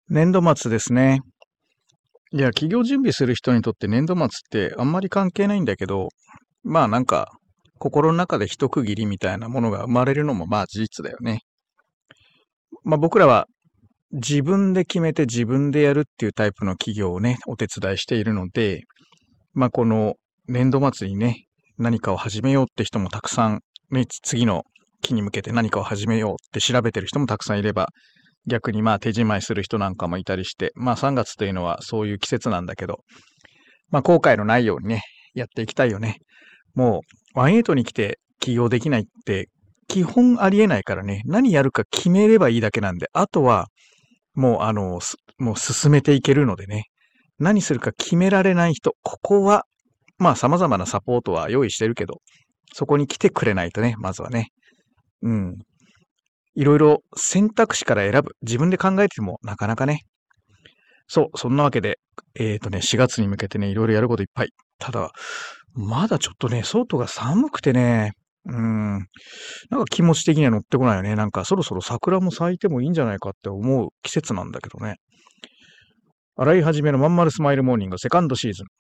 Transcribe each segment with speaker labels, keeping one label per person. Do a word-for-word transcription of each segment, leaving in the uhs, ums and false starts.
Speaker 1: 年度末ですね。いや、企業準備する人にとって年度末ってあんまり関係ないんだけど、まあなんか、心の中で一区切りみたいなものが生まれるのもまあ事実だよね。まあ僕らは自分で決めて自分でやるっていうタイプの企業をね、お手伝いしているので、まあこの年度末にね、何かを始めようって人もたくさん、ね、次の期に向けて何かを始めようって調べてる人もたくさんいれば、逆にまあ手仕舞いする人なんかもいたりして、まあさんがつというのはそういう季節なんだけど、まあ後悔のないようにね、やっていきたいよね。もう、ワンエイトに来て起業できないって基本ありえないからね、何やるか決めればいいだけなんで、あとはもうあの、すもう進めていけるのでね、何するか決められない人、ここは、まあ様々なサポートは用意してるけど、そこに来てくれないとね、まずはね。うん。いろいろ選択肢から選ぶ。自分で考えてもなかなかね。そう、そんなわけで、えっとね、しがつに向けてね、いろいろやることいっぱい。ただ、まだちょっとね、外が寒くてね、うーん、なんか気持ち的には乗ってこないよね。なんかそろそろ桜も咲いてもいいんじゃないかって思う季節なんだけどね。洗い始めのまんまるスマイルモーニングセカンドシーズン。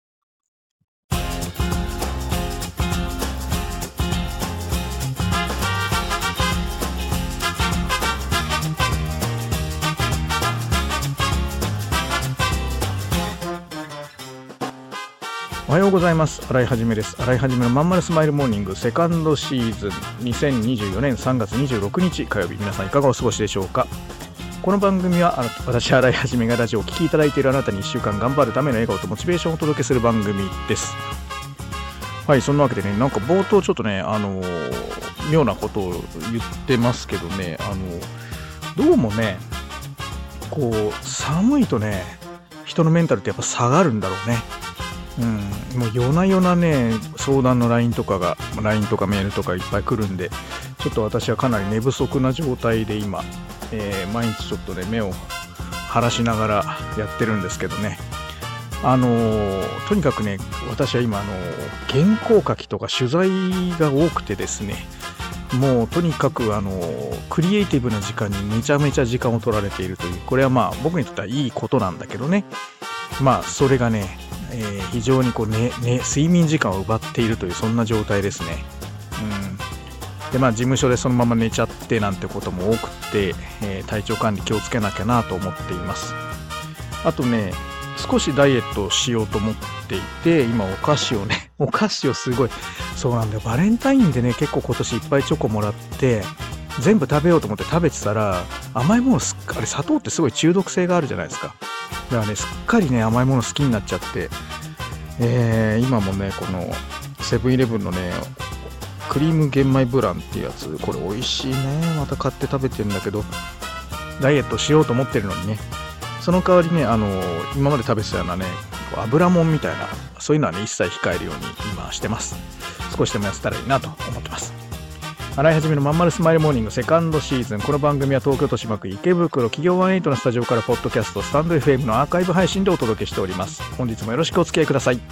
Speaker 1: おはようございます。洗い始めです。洗い始めのまんまるスマイルモーニングセカンドシーズンにせんにじゅうよねんさんがつにじゅうろくにち火曜日、皆さんいかがお過ごしでしょうか。この番組はあの私洗い始めがラジオを聴きいただいているあなたにいっしゅうかん頑張るための笑顔とモチベーションをお届けする番組です。はい、そんなわけでね、なんか冒頭ちょっとね、あのー、妙なことを言ってますけどね、あのどうもね、こう寒いとね、人のメンタルってやっぱ下がるんだろうね。うん、もう夜な夜なね、相談の ライン とかが、ライン とかメールとかいっぱい来るんで、ちょっと私はかなり寝不足な状態で今、えー、毎日ちょっとね、目を晴らしながらやってるんですけどね。あのー、とにかくね、私は今、あのー、原稿書きとか取材が多くてですね、もうとにかく、あのー、クリエイティブな時間にめちゃめちゃ時間を取られているという、これはまあ僕にとってはいいことなんだけどね。まあそれがね、えー、非常にこうね、ね、睡眠時間を奪っているというそんな状態ですね。うん、でまあ事務所でそのまま寝ちゃってなんてことも多くて、えー、体調管理気をつけなきゃなと思っています。あとね、少しダイエットしようと思っていて、今お菓子をね、お菓子をすごい、そうなんだよ、バレンタインでね、結構今年いっぱいチョコもらって、全部食べようと思って食べてたら、甘いものすっかり、あれ砂糖ってすごい中毒性があるじゃないですか。だからね、すっかりね、甘いもの好きになっちゃって、えー、今もね、このセブンイレブンのね、クリーム玄米ブランっていうやつ、これ美味しいね。また買って食べてるんだけど、ダイエットしようと思ってるのにね、その代わりね、あのー、今まで食べてたようなね、油もんみたいな、そういうのはね、一切控えるように今してます。少しでも痩せたらいいなと思ってます。洗い始めのまんまるスマイルモーニングセカンドシーズン。この番組は東京都島区池袋企業ワンエイトのスタジオからポッドキャストスタンド エフエム のアーカイブ配信でお届けしております。本日もよろしくお付き合いください。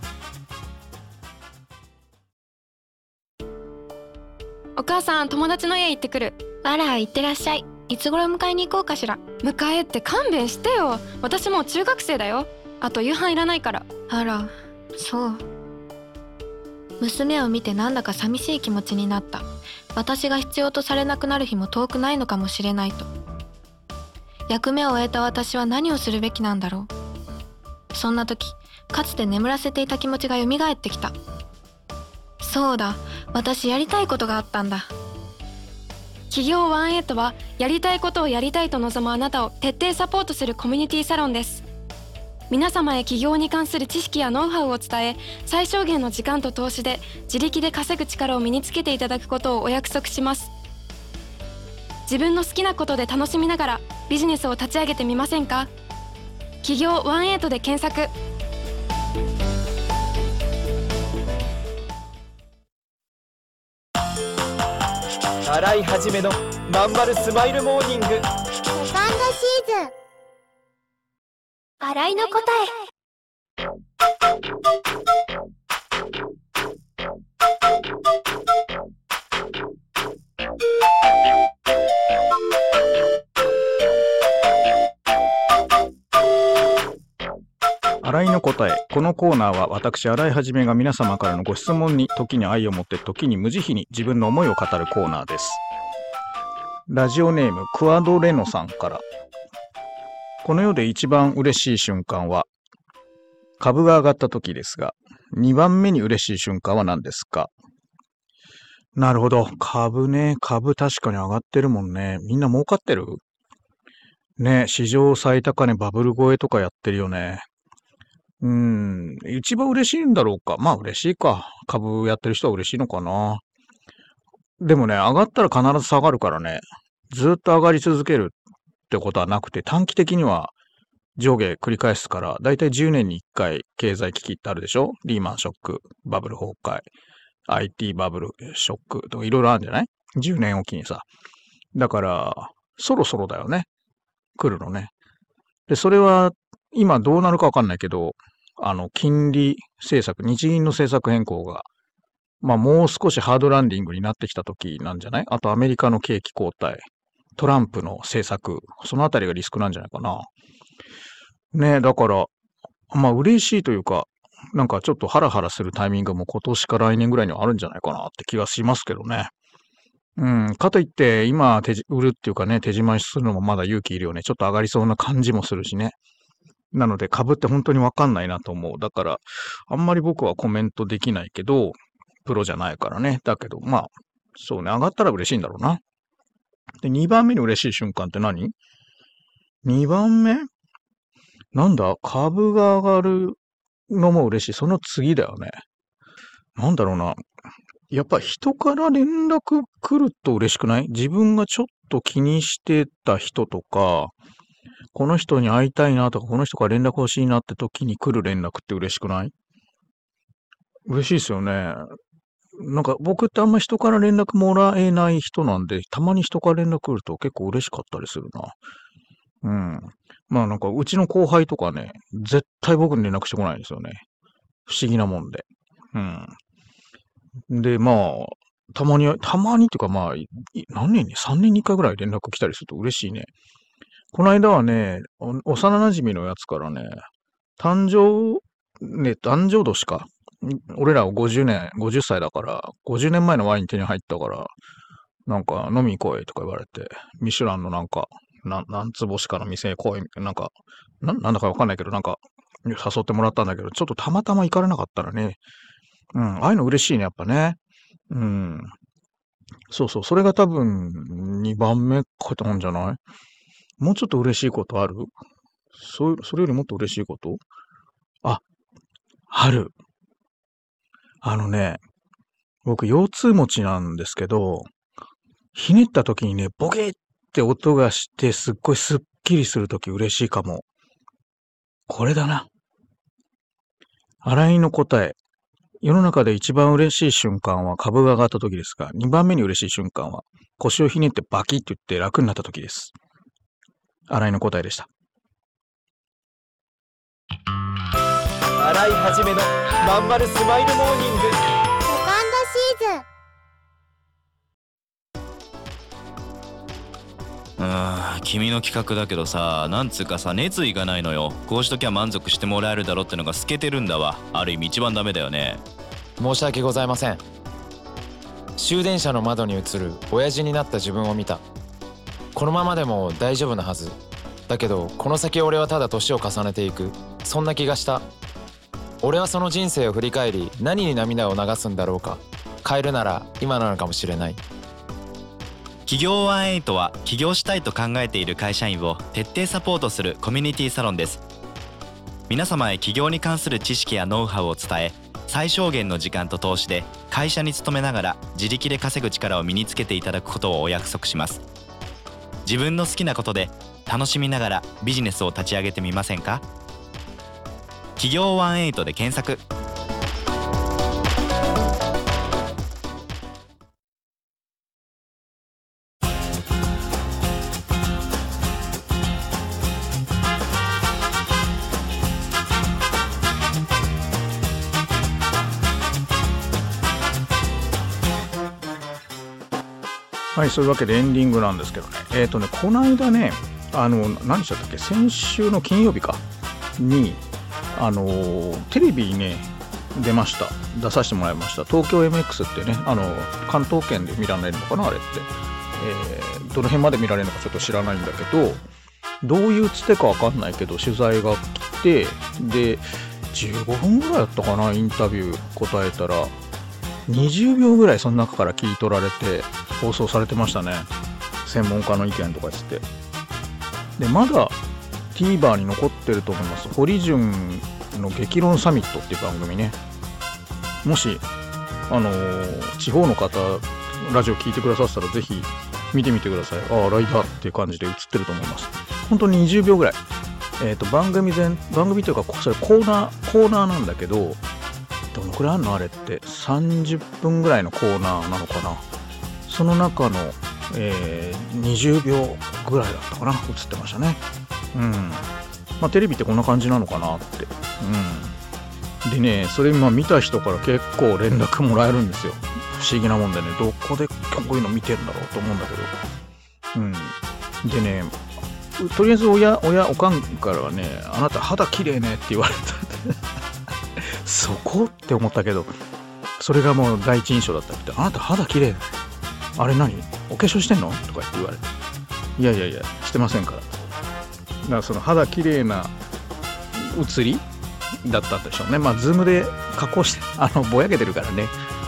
Speaker 2: お母さん、友達の家行ってくる。
Speaker 3: あら、行ってらっしゃい。いつ頃迎えに行こうかしら。
Speaker 2: 迎えって勘弁してよ。私もう中学生だよ。あと夕飯いらないから。
Speaker 3: あら、そう。娘を見てなんだか寂しい気持ちになった。私が必要とされなくなる日も遠くないのかもしれないと。役目を終えた私は何をするべきなんだろう。そんな時、かつて眠らせていた気持ちが蘇ってきた。そうだ、私やりたいことがあったんだ。
Speaker 2: 企業ワンエイトはやりたいことをやりたいと望むあなたを徹底サポートするコミュニティサロンです。皆様へ起業に関する知識やノウハウを伝え、最小限の時間と投資で自力で稼ぐ力を身につけていただくことをお約束します。自分の好きなことで楽しみながらビジネスを立ち上げてみませんか。起業ワンエイトで検索。
Speaker 4: 洗い始めのまんまるスマイルモーニングセカンドシ
Speaker 5: ーズン。洗いの答え。
Speaker 1: 新井の答え。このコーナーは私新井はじめが皆様からのご質問に時に愛を持って時に無慈悲に自分の思いを語るコーナーです。ラジオネームクワドレノさんから。この世で一番嬉しい瞬間は株が上がった時ですが、にばんめに嬉しい瞬間は何ですか？なるほど。株ね。株確かに上がってるもんね。みんな儲かってるね。史上最高値バブル超えとかやってるよね。うーん。一番嬉しいんだろうか。まあ嬉しいか。株やってる人は嬉しいのかな。でもね、上がったら必ず下がるからね。ずっと上がり続けるってことはなくて、短期的には上下繰り返すから、だいたいじゅうねんにいっかい経済危機ってあるでしょ？リーマンショック、バブル崩壊、アイティー バブルショックとかいろいろあるんじゃない？ じゅう 年おきにさ。だから、そろそろだよね。来るのね。で、それは今どうなるかわかんないけど、あの、金利政策、日銀の政策変更が、まあもう少しハードランディングになってきた時なんじゃない？あとアメリカの景気後退、トランプの政策、そのあたりがリスクなんじゃないかな。ねえ、だから、まあ嬉しいというか、なんかちょっとハラハラするタイミングも今年か来年ぐらいにはあるんじゃないかなって気がしますけどね。うん、かといって今手じ売るっていうかね、手締まいするのもまだ勇気いるよね。ちょっと上がりそうな感じもするしね。なので株って本当にわかんないなと思う。だから、あんまり僕はコメントできないけど、プロじゃないからね。だけど、まあ、そうね、上がったら嬉しいんだろうな。で、にばんめに嬉しい瞬間って何？ に 番目なんだ？株が上がるのも嬉しい。その次だよね。なんだろうな。やっぱ人から連絡来ると嬉しくない？自分がちょっと気にしてた人とか、この人に会いたいなとか、この人から連絡欲しいなって時に来る連絡って嬉しくない？嬉しいですよね。なんか僕ってあんま人から連絡もらえない人なんで、たまに人から連絡来ると結構嬉しかったりするな。うん。まあなんかうちの後輩とかね、絶対僕に連絡してこないんですよね。不思議なもんで。うん。で、まあ、たまに、たまにっていうかまあ、い何年に、さんねんにいっかいぐらい連絡来たりすると嬉しいね。この間はね、お幼馴染のやつからね、誕生、ね、誕生年か。俺らはごじゅうねん、ごじゅっさいだから、ごじゅうねんまえのワイン手に入ったから、なんか飲み来いとか言われて、ミシュランのなんか、な何つ星かの店へ来いみたいな、なんか、な、なんだかわかんないけど、なんか、誘ってもらったんだけど、ちょっとたまたま行かれなかったらね、うん、ああいうの嬉しいね、やっぱね。うん。そうそう、それが多分、にばんめかなんじゃない？もうちょっと嬉しいことある？そ、それよりもっと嬉しいこと？あ、ある。あのね、僕、腰痛持ちなんですけど、ひねった時にね、ボケって音がして、すっごいスッキリする時嬉しいかも。これだな。新井の答え。世の中で一番嬉しい瞬間は株が上がった時ですが、にばんめに嬉しい瞬間は腰をひねってバキッと言って楽になった時です。新井の答えでした。
Speaker 4: 新井はじめのまんまるスマイルモーニング
Speaker 5: セカンドシーズン。
Speaker 6: うーん、君の企画だけどさ、なんつうかさ、熱意がないのよ。こうしときゃ満足してもらえるだろってのが透けてるんだわ。ある意味一番ダメだよね。
Speaker 7: 申し訳ございません。終電車の窓に映る親父になった自分を見た。このままでも大丈夫なはずだけど、この先俺はただ年を重ねていく、そんな気がした。俺はその人生を振り返り、何に涙を流すんだろうか。変えるなら今なのかもしれない。
Speaker 6: 企業ワンエイトは起業したいと考えている会社員を徹底サポートするコミュニティサロンです。皆様へ起業に関する知識やノウハウを伝え、最小限の時間と投資で会社に勤めながら自力で稼ぐ力を身につけていただくことをお約束します。自分の好きなことで楽しみながらビジネスを立ち上げてみませんか？企業ワンエイトで検索。
Speaker 1: はい、そういうわけでエンディングなんですけどね。えっとね、この間ね、あの、何しちゃったっけ？先週の金曜日かに、 あのーテレビにね出ました。出させてもらいました。東京 エムエックス ってね、あの関東圏で見られるのかなあれって、えー、どの辺まで見られるのかちょっと知らないんだけど、どういうつてかわかんないけど取材が来て、でじゅうごふんぐらいだったかな、インタビュー答えたらにじゅうびょうぐらいその中から切り取られて放送されてましたね。専門家の意見とかつって。でまだ TVer に残ってると思います。堀潤の激論サミットっていう番組ね。もしあのー、地方の方ラジオ聞いてくださったらぜひ見てみてください。ああライダーっていう感じで映ってると思います。本当ににじゅうびょうぐらい。えっ、ー、と番組全番組というかそれコーナーコーナーなんだけど、どのくらいあるのあれってさんじゅっぷんぐらいのコーナーなのかな。その中の、えー、にじゅうびょうぐらいだったかな、映ってましたね。うんまあテレビってこんな感じなのかなって。うんでね、それ今見た人から結構連絡もらえるんですよ。不思議なもんでね、どこでこういうの見てんだろうと思うんだけど。うんでね、とりあえず親親おかんからはね、あなた肌綺麗ねって言われたそこって思ったけど、それがもう第一印象だったみたい。あなた肌綺麗、あれ何お化粧してんのとか言って言われて、いやいやいやしてませんから。だからその肌綺麗な写りだったんでしょうね。まあズームで加工してあのぼやけてるからね。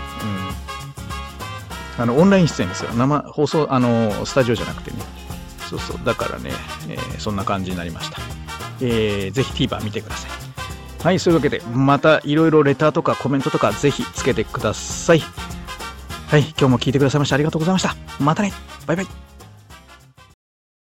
Speaker 1: うんあのオンライン出演ですよ。生放送、あのスタジオじゃなくてね。そうそうだからね、えー、そんな感じになりました。えー、ぜひ TVer 見てください。はい、そういうわけでまたいろいろレターとかコメントとかぜひつけてください。はい、今日も聞いてくださいましてありがとうございました。またね、バイバイ。